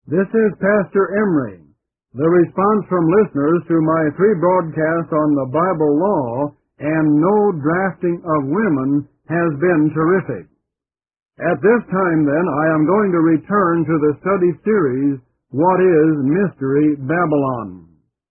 This is Pastor Emery. The response from listeners to my 3 broadcasts on the Bible law and no drafting of women has been terrific. At this time, then, I am going to return to the study series, What is Mystery Babylon?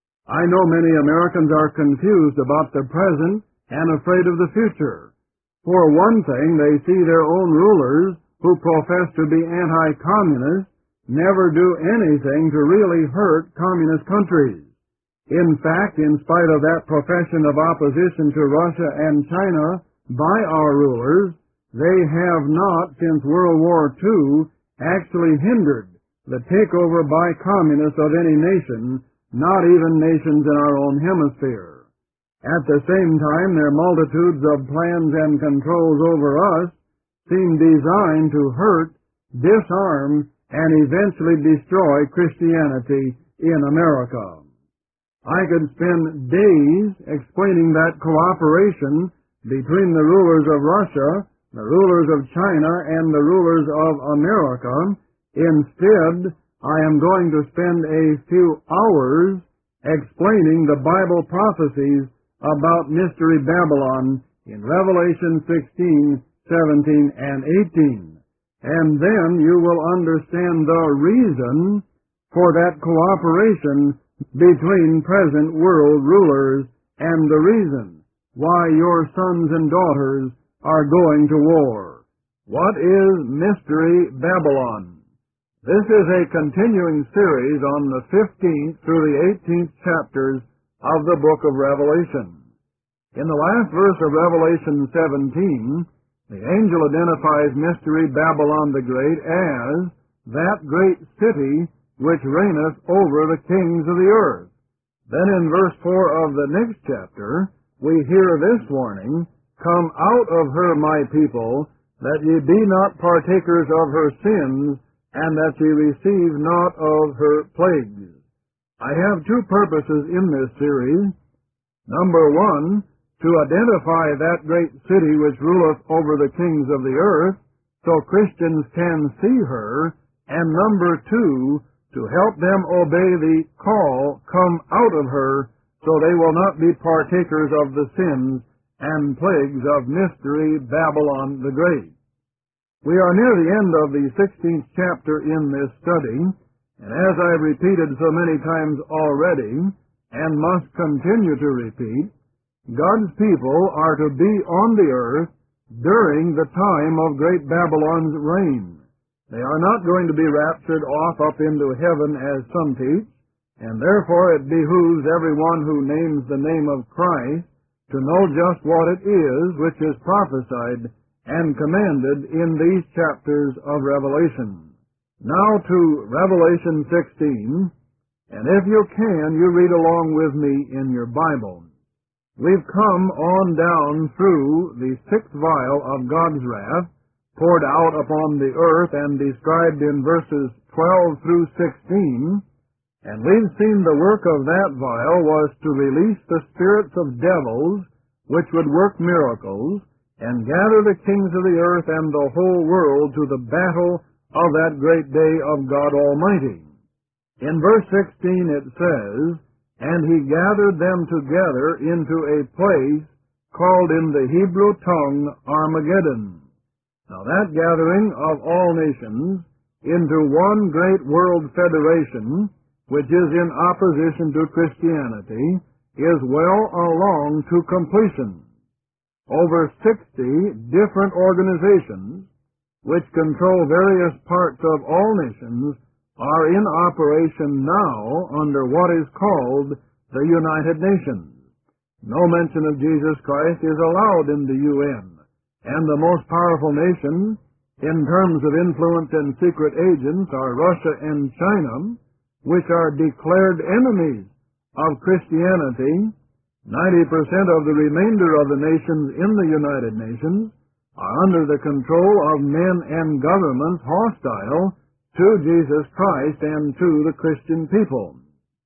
I know many Americans are confused about the present and afraid of the future. For one thing, they see their own rulers, who profess to be anti-communist, never do anything to really hurt communist countries. In fact, in spite of that profession of opposition to Russia and China by our rulers, they have not, since World War II, actually hindered the takeover by communists of any nation, not even nations in our own hemisphere. At the same time, their multitudes of plans and controls over us seem designed to hurt, disarm, and eventually destroy Christianity in America. I could spend days explaining that cooperation between the rulers of Russia, the rulers of China, and the rulers of America. Instead, I am going to spend a few hours explaining the Bible prophecies about Mystery Babylon in Revelation 16, 17, and 18. And then you will understand the reason for that cooperation between present world rulers and the reason why your sons and daughters are going to war. What is Mystery Babylon? This is a continuing series on the 15th through the 18th chapters of the book of Revelation. In the last verse of Revelation 17, the angel identifies Mystery Babylon the Great as that great city which reigneth over the kings of the earth. Then in verse 4 of the next chapter, we hear this warning, Come out of her, my people, that ye be not partakers of her sins, and that ye receive not of her plagues. I have 2 purposes in this series. Number 1, to identify that great city which ruleth over the kings of the earth, so Christians can see her, and number 2, to help them obey the call, come out of her, so they will not be partakers of the sins and plagues of Mystery Babylon the Great. We are near the end of the 16th chapter in this study, and as I've repeated so many times already, and must continue to repeat, God's people are to be on the earth during the time of great Babylon's reign. They are not going to be raptured off up into heaven as some teach, and therefore it behooves everyone who names the name of Christ to know just what it is which is prophesied and commanded in these chapters of Revelation. Now to Revelation 16, and if you can, you read along with me in your Bible. We've come on down through the 6th vial of God's wrath, poured out upon the earth and described in verses 12 through 16, and we've seen the work of that vial was to release the spirits of devils, which would work miracles, and gather the kings of the earth and the whole world to the battle of that great day of God Almighty. In verse 16 it says, And he gathered them together into a place called in the Hebrew tongue Armageddon. Now that gathering of all nations into one great world federation, which is in opposition to Christianity, is well along to completion. Over 60 different organizations, which control various parts of all nations, are in operation now under what is called the United Nations. No mention of Jesus Christ is allowed in the UN, and the most powerful nations, in terms of influence and secret agents, are Russia and China, which are declared enemies of Christianity. 90% of the remainder of the nations in the United Nations are under the control of men and governments hostile to Jesus Christ and to the Christian people.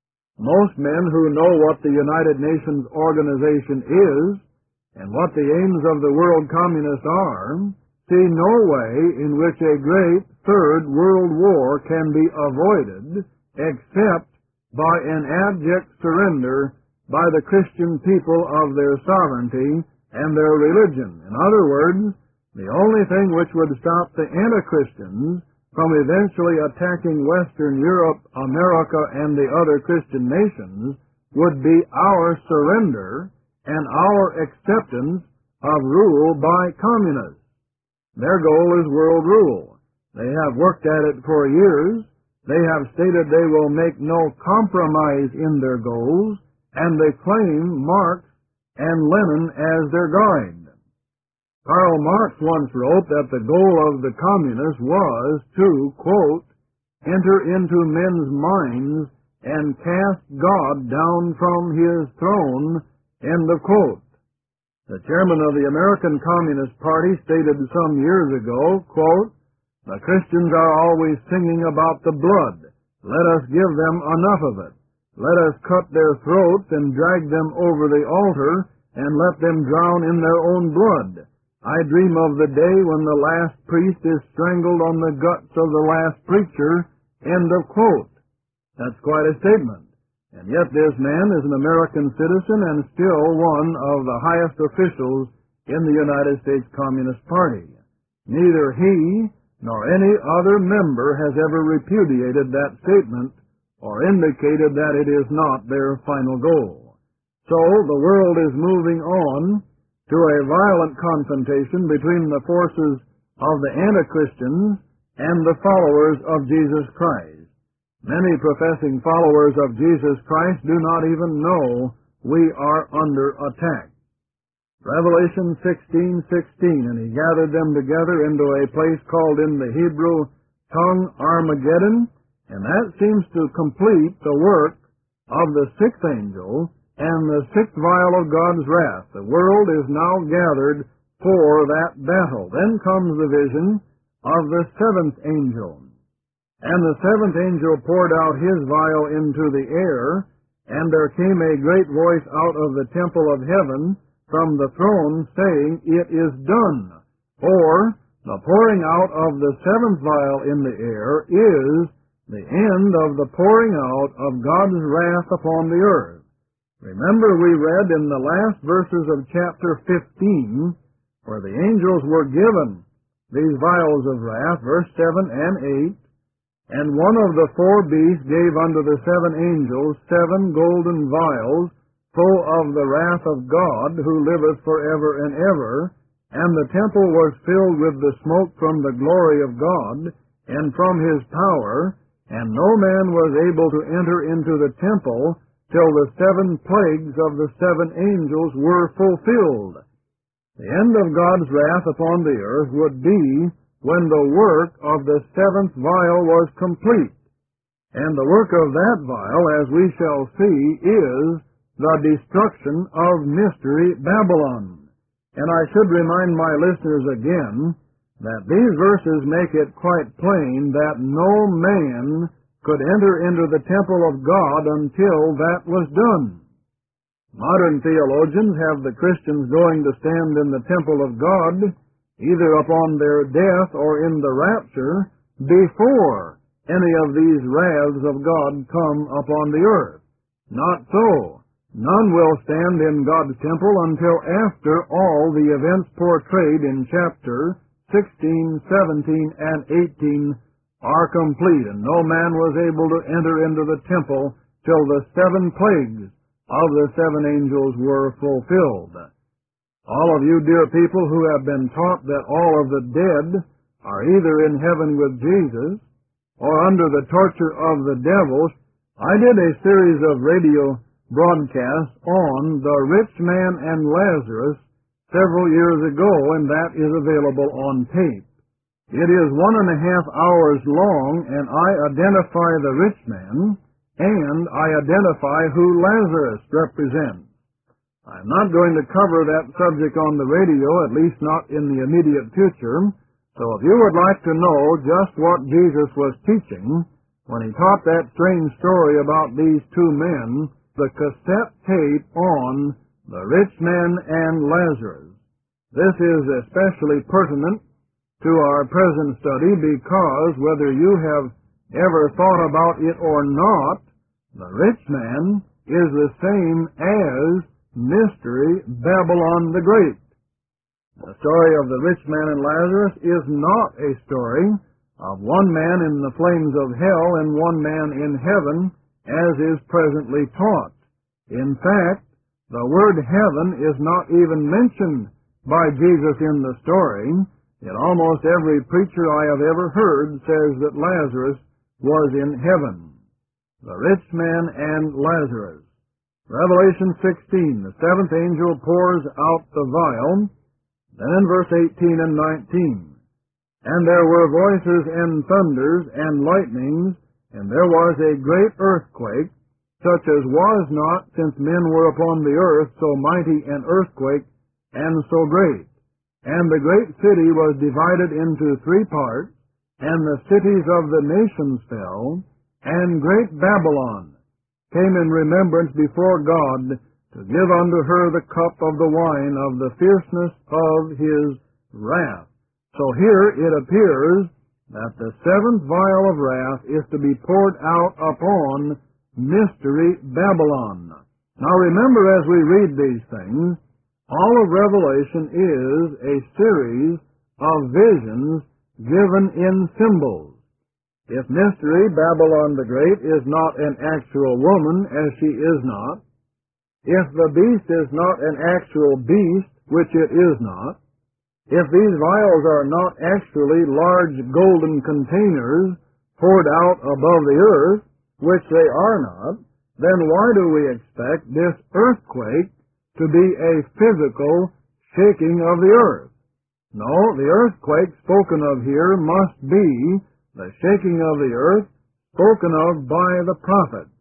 Most men who know what the United Nations organization is and what the aims of the world communists are see no way in which a great Third World War can be avoided except by an abject surrender by the Christian people of their sovereignty and their religion. In other words, the only thing which would stop the anti-Christians from eventually attacking Western Europe, America, and the other Christian nations would be our surrender and our acceptance of rule by communists. Their goal is world rule. They have worked at it for years. They have stated they will make no compromise in their goals, and they claim Marx and Lenin as their guide. Karl Marx once wrote that the goal of the communists was to, quote, enter into men's minds and cast God down from his throne, end of quote. The chairman of the American Communist Party stated some years ago, quote, the Christians are always singing about the blood. Let us give them enough of it. Let us cut their throats and drag them over the altar and let them drown in their own blood. I dream of the day when the last priest is strangled on the guts of the last preacher, end of quote. That's quite a statement. And yet this man is an American citizen and still one of the highest officials in the United States Communist Party. Neither he nor any other member has ever repudiated that statement or indicated that it is not their final goal. So the world is moving on to a violent confrontation between the forces of the anti-Christians and the followers of Jesus Christ. Many professing followers of Jesus Christ do not even know we are under attack. Revelation 16:16, and he gathered them together into a place called in the Hebrew tongue Armageddon, and that seems to complete the work of the sixth angel and the sixth vial of God's wrath. The world is now gathered for that battle. Then comes the vision of the seventh angel. And the seventh angel poured out his vial into the air, and there came a great voice out of the temple of heaven from the throne, saying, It is done. For the pouring out of the seventh vial in the air is the end of the pouring out of God's wrath upon the earth. Remember, we read in the last verses of chapter 15, where the angels were given these vials of wrath, verse 7 and 8, and one of the four beasts gave unto the seven angels 7 golden vials full of the wrath of God, who liveth forever and ever, and the temple was filled with the smoke from the glory of God, and from his power, and no man was able to enter into the temple till the 7 plagues of the 7 angels were fulfilled. The end of God's wrath upon the earth would be when the work of the 7th vial was complete. And the work of that vial, as we shall see, is the destruction of Mystery Babylon. And I should remind my listeners again that these verses make it quite plain that no man could enter into the temple of God until that was done. Modern theologians have the Christians going to stand in the temple of God, either upon their death or in the rapture, before any of these wraths of God come upon the earth. Not so. None will stand in God's temple until after all the events portrayed in chapter 16, 17, and 18 are complete, and no man was able to enter into the temple till the 7 plagues of the 7 angels were fulfilled. All of you dear people who have been taught that all of the dead are either in heaven with Jesus or under the torture of the devil, I did a series of radio broadcasts on the rich man and Lazarus several years ago, and that is available on tape. It is 1.5 hours long, and I identify the rich man, and I identify who Lazarus represents. I'm not going to cover that subject on the radio, at least not in the immediate future, so if you would like to know just what Jesus was teaching when he taught that strange story about these 2 men, the cassette tape on the rich man and Lazarus. This is especially pertinent to our present study because, whether you have ever thought about it or not, the rich man is the same as Mystery Babylon the Great. The story of the rich man and Lazarus is not a story of one man in the flames of hell and one man in heaven, as is presently taught. In fact, the word heaven is not even mentioned by Jesus in the story, yet almost every preacher I have ever heard says that Lazarus was in heaven. The rich man and Lazarus. Revelation 16, the seventh angel pours out the vial. Then in verse 18 and 19, and there were voices and thunders and lightnings, and there was a great earthquake, such as was not since men were upon the earth, so mighty an earthquake and so great. And the great city was divided into three parts, and the cities of the nations fell, and great Babylon came in remembrance before God, to give unto her the cup of the wine of the fierceness of his wrath. So here it appears that the seventh vial of wrath is to be poured out upon Mystery Babylon. Now remember, as we read these things, all of Revelation is a series of visions given in symbols. If Mystery Babylon the Great is not an actual woman, as she is not, if the beast is not an actual beast, which it is not, if these vials are not actually large golden containers poured out above the earth, which they are not, then why do we expect this earthquake to be a physical shaking of the earth? No, the earthquake spoken of here must be the shaking of the earth spoken of by the prophet.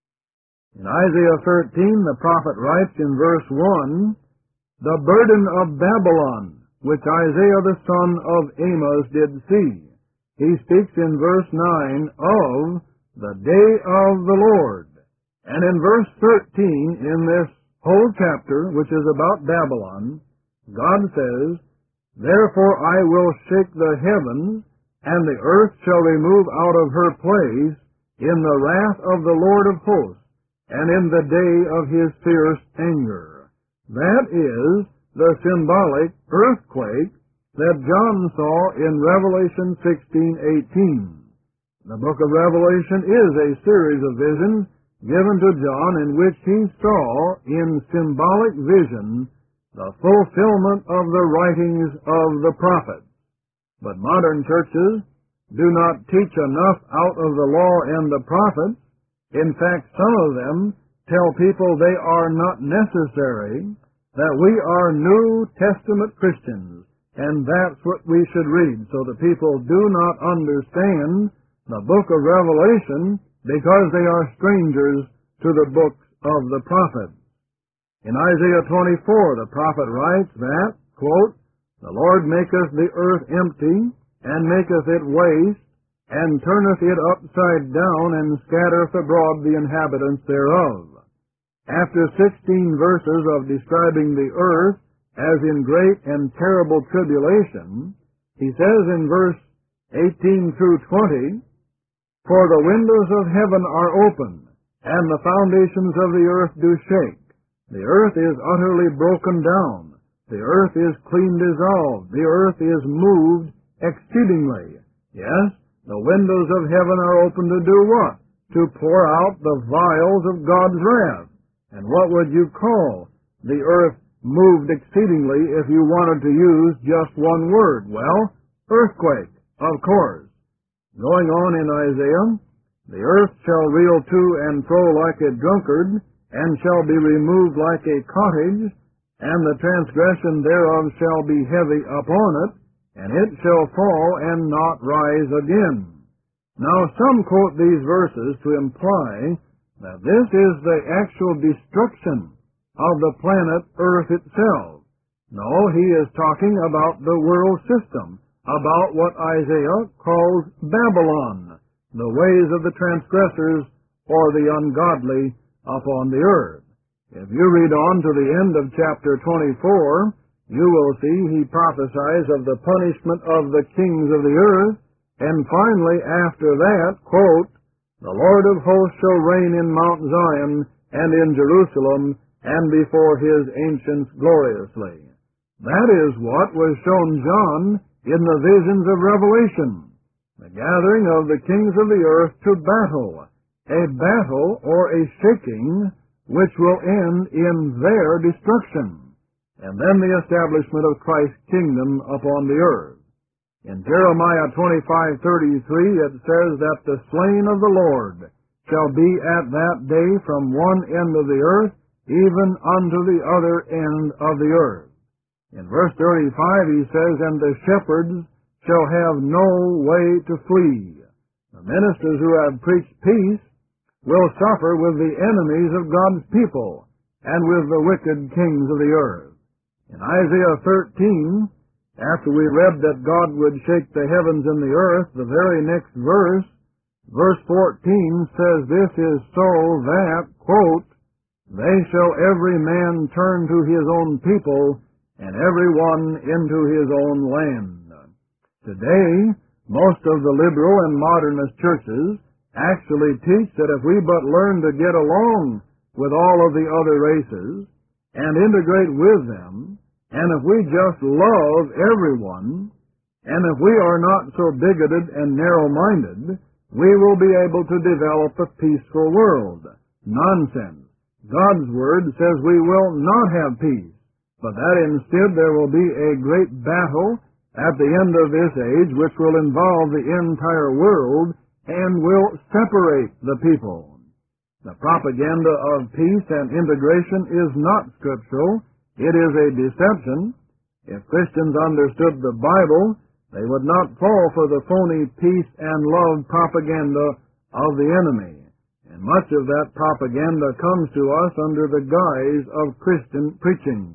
In Isaiah 13, the prophet writes in verse 1, the burden of Babylon, which Isaiah the son of Amos did see. He speaks in verse 9 of the day of the Lord. And in verse 13, in this whole chapter, which is about Babylon, God says, therefore I will shake the heavens, and the earth shall remove out of her place in the wrath of the Lord of hosts, and in the day of his fierce anger. That is the symbolic earthquake that John saw in Revelation 16:18. The book of Revelation is a series of visions given to John in which he saw in symbolic vision the fulfillment of the writings of the prophets. But modern churches do not teach enough out of the law and the prophets. In fact, some of them tell people they are not necessary, that we are New Testament Christians, and that's what we should read. So the people do not understand the book of Revelation because they are strangers to the books of the prophets. In Isaiah 24, the prophet writes that, quote, the Lord maketh the earth empty, and maketh it waste, and turneth it upside down, and scattereth abroad the inhabitants thereof. After 16 verses of describing the earth as in great and terrible tribulation, he says in verse 18 through 20, for the windows of heaven are open, and the foundations of the earth do shake. The earth is utterly broken down. The earth is clean dissolved. The earth is moved exceedingly. Yes, the windows of heaven are open to do what? To pour out the vials of God's wrath. And what would you call the earth moved exceedingly if you wanted to use just one word? Well, earthquake, of course. Going on in Isaiah, the earth shall reel to and fro like a drunkard, and shall be removed like a cottage, and the transgression thereof shall be heavy upon it, and it shall fall and not rise again. Now some quote these verses to imply that this is the actual destruction of the planet Earth itself. No, he is talking about the world system, about what Isaiah calls Babylon, the ways of the transgressors or the ungodly upon the earth. If you read on to the end of chapter 24, you will see he prophesies of the punishment of the kings of the earth, and finally, after that, quote, "The Lord of hosts shall reign in Mount Zion and in Jerusalem, and before his ancients gloriously." That is what was shown John in the visions of Revelation, the gathering of the kings of the earth to battle, a battle or a shaking which will end in their destruction, and then the establishment of Christ's kingdom upon the earth. In Jeremiah 25:33 it says that the slain of the Lord shall be at that day from one end of the earth even unto the other end of the earth. In verse 35 he says, "And the shepherds shall have no way to flee." The ministers who have preached peace will suffer with the enemies of God's people and with the wicked kings of the earth. In Isaiah 13, after we read that God would shake the heavens and the earth, the very next verse, verse 14, says, "This is so that," quote, "they shall every man turn to his own people, and every one into his own land." Today, most of the liberal and modernist churches actually teach that if we but learn to get along with all of the other races and integrate with them, and if we just love everyone, and if we are not so bigoted and narrow-minded, we will be able to develop a peaceful world. Nonsense. God's Word says we will not have peace, but that instead there will be a great battle at the end of this age which will involve the entire world and will separate the people. The propaganda of peace and integration is not scriptural. It is a deception. If Christians understood the Bible, they would not fall for the phony peace and love propaganda of the enemy. And much of that propaganda comes to us under the guise of Christian preaching.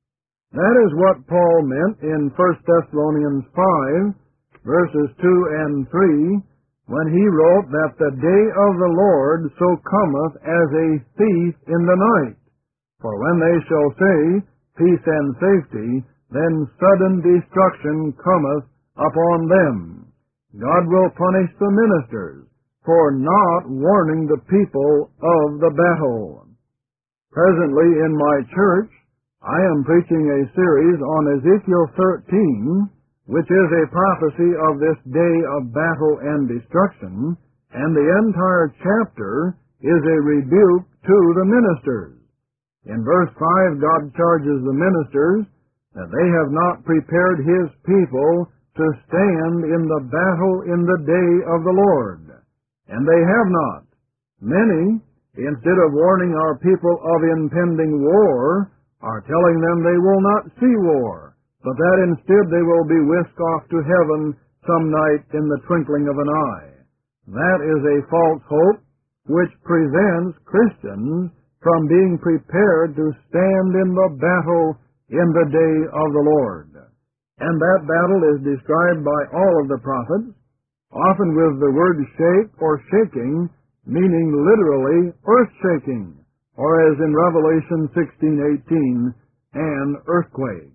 That is what Paul meant in 1 Thessalonians 5, verses 2 and 3, when he wrote that the day of the Lord so cometh as a thief in the night. For when they shall say, peace and safety, then sudden destruction cometh upon them. God will punish the ministers for not warning the people of the battle. Presently in my church, I am preaching a series on Ezekiel 13, which is a prophecy of this day of battle and destruction, and the entire chapter is a rebuke to the ministers. In verse 5, God charges the ministers that they have not prepared His people to stand in the battle in the day of the Lord. And they have not. Many, instead of warning our people of impending war, are telling them they will not see war, but that instead they will be whisked off to heaven some night in the twinkling of an eye. That is a false hope which prevents Christians from being prepared to stand in the battle in the day of the Lord. And that battle is described by all of the prophets, often with the word shake or shaking, meaning literally earth-shaking, or as in Revelation 16:18, an earthquake.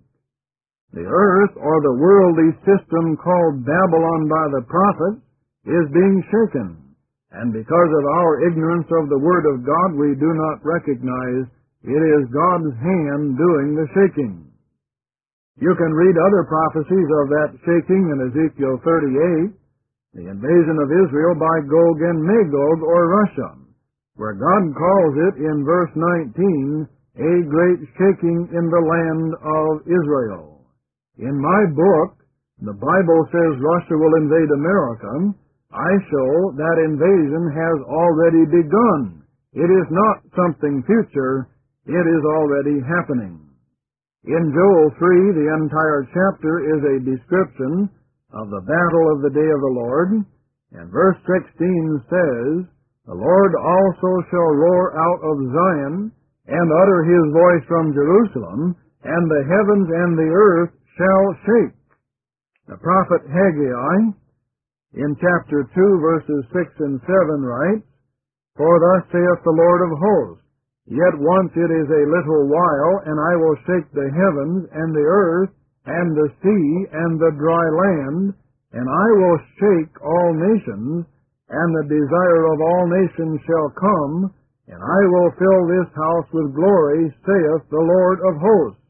The earth, or the worldly system called Babylon by the prophets, is being shaken, and because of our ignorance of the Word of God, we do not recognize it is God's hand doing the shaking. You can read other prophecies of that shaking in Ezekiel 38, the invasion of Israel by Gog and Magog, or Russia, where God calls it in verse 19, a great shaking in the land of Israel. In my book, the Bible says Russia will invade America. I show that invasion has already begun. It is not something future. It is already happening. In Joel 3, the entire chapter is a description of the battle of the day of the Lord, and verse 16 says, the Lord also shall roar out of Zion, and utter His voice from Jerusalem, and the heavens and the earth shall shake. The prophet Haggai, in chapter 2, verses 6 and 7, writes, for thus saith the Lord of hosts, Yet once it is a little while, and I will shake the heavens, and the earth, and the sea, and the dry land, and I will shake all nations, and the desire of all nations shall come, and I will fill this house with glory, saith the Lord of hosts.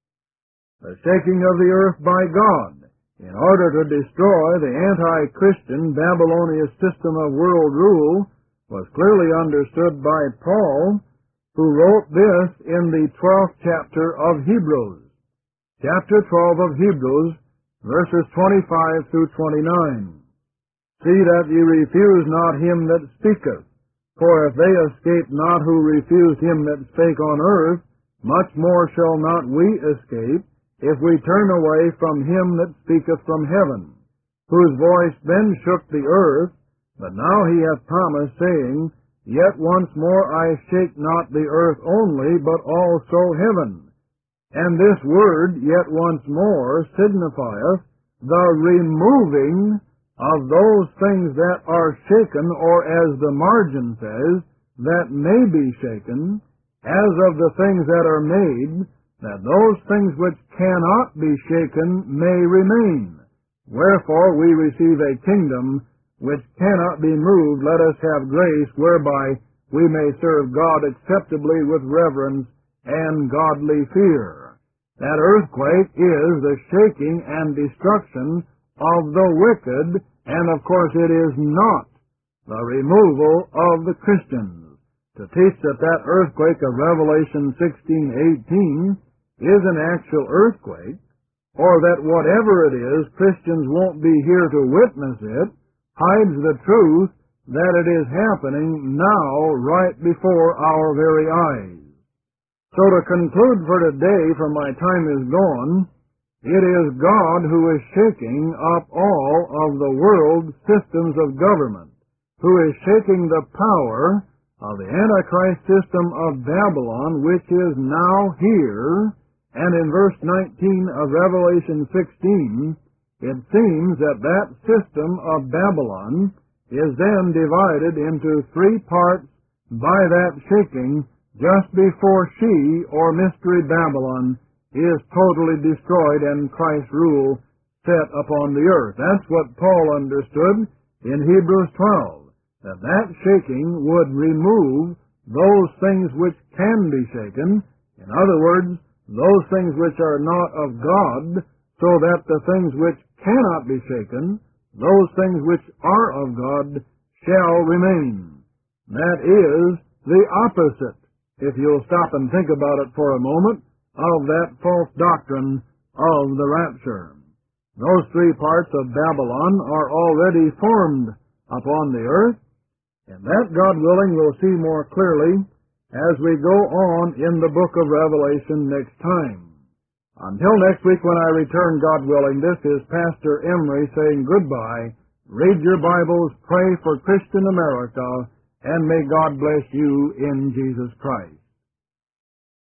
The shaking of the earth by God, in order to destroy the anti-Christian Babylonian system of world rule, was clearly understood by Paul, who wrote this in the 12th chapter of Hebrews. Chapter 12 of Hebrews, verses 25 through 29. See that ye refuse not him that speaketh, for if they escape not who refused him that spake on earth, much more shall not we escape, if we turn away from him that speaketh from heaven, whose voice then shook the earth, but now he hath promised, saying, Yet once more I shake not the earth only, but also heaven. And this word, yet once more, signifieth the removing of those things that are shaken, or as the margin says, that may be shaken, as of the things that are made, that those things which cannot be shaken may remain. Wherefore we receive a kingdom which cannot be moved. Let us have grace whereby we may serve God acceptably with reverence and godly fear. That earthquake is the shaking and destruction of the wicked, and of course it is not the removal of the Christians. To teach that earthquake of Revelation 16:18 is an actual earthquake, or that whatever it is, Christians won't be here to witness it, hides the truth that it is happening now right before our very eyes. So to conclude for today, for my time is gone, it is God who is shaking up all of the world's systems of government, who is shaking the power of the Antichrist system of Babylon, which is now here. And in verse 19 of Revelation 16, it seems that that system of Babylon is then divided into three parts by that shaking just before she, or Mystery Babylon, is totally destroyed and Christ's rule set upon the earth. That's what Paul understood in Hebrews 12, that shaking would remove those things which can be shaken. In other words, those things which are not of God, so that the things which cannot be shaken, those things which are of God, shall remain. That is the opposite, if you'll stop and think about it for a moment, of that false doctrine of the rapture. Those three parts of Babylon are already formed upon the earth, and that, God willing, we'll see more clearly as we go on in the book of Revelation next time. Until next week when I return, God willing, this is Pastor Emery saying goodbye. Read your Bibles, pray for Christian America, and may God bless you in Jesus Christ.